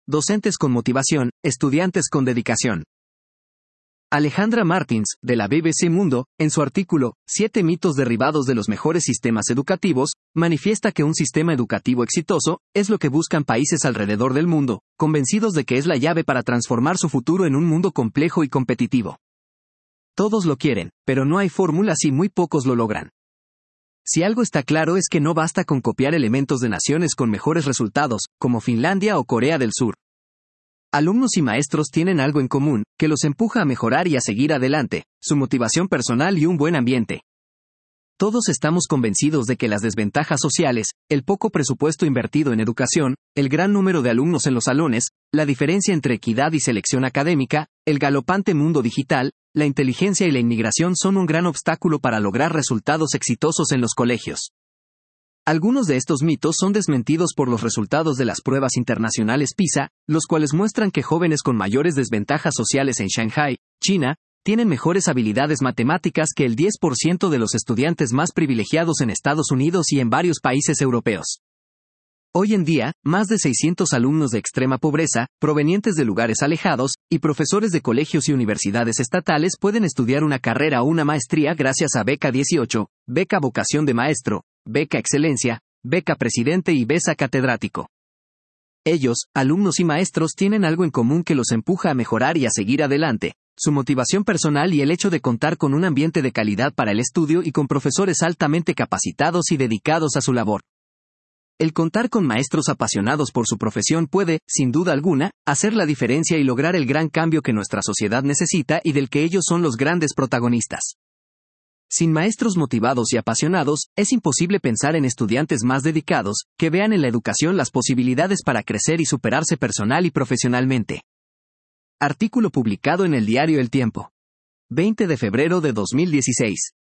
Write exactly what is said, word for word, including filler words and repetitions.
docentes con motivación, estudiantes con dedicación. Alejandra Martins, de la B B C Mundo, en su artículo, Siete mitos derribados de los mejores sistemas educativos, manifiesta que un sistema educativo exitoso es lo que buscan países alrededor del mundo, convencidos de que es la llave para transformar su futuro en un mundo complejo y competitivo. Todos lo quieren, pero no hay fórmulas y muy pocos lo logran. Si algo está claro es que no basta con copiar elementos de naciones con mejores resultados, como Finlandia o Corea del Sur. Alumnos y maestros tienen algo en común, que los empuja a mejorar y a seguir adelante, su motivación personal y un buen ambiente. Todos estamos convencidos de que las desventajas sociales, el poco presupuesto invertido en educación, el gran número de alumnos en los salones, la diferencia entre equidad y selección académica, el galopante mundo digital, la inteligencia y la inmigración son un gran obstáculo para lograr resultados exitosos en los colegios. Algunos de estos mitos son desmentidos por los resultados de las pruebas internacionales PISA, los cuales muestran que jóvenes con mayores desventajas sociales en Shanghái, China, tienen mejores habilidades matemáticas que el diez por ciento de los estudiantes más privilegiados en Estados Unidos y en varios países europeos. Hoy en día, más de seiscientos alumnos de extrema pobreza, provenientes de lugares alejados, y profesores de colegios y universidades estatales pueden estudiar una carrera o una maestría gracias a Beca dieciocho, Beca Vocación de Maestro, Beca Excelencia, Beca Presidente y Beca Catedrático. Ellos, alumnos y maestros, tienen algo en común que los empuja a mejorar y a seguir adelante, su motivación personal y el hecho de contar con un ambiente de calidad para el estudio y con profesores altamente capacitados y dedicados a su labor. El contar con maestros apasionados por su profesión puede, sin duda alguna, hacer la diferencia y lograr el gran cambio que nuestra sociedad necesita y del que ellos son los grandes protagonistas. Sin maestros motivados y apasionados, es imposible pensar en estudiantes más dedicados, que vean en la educación las posibilidades para crecer y superarse personal y profesionalmente. Artículo publicado en el diario El Tiempo. veinte de febrero de dos mil dieciséis.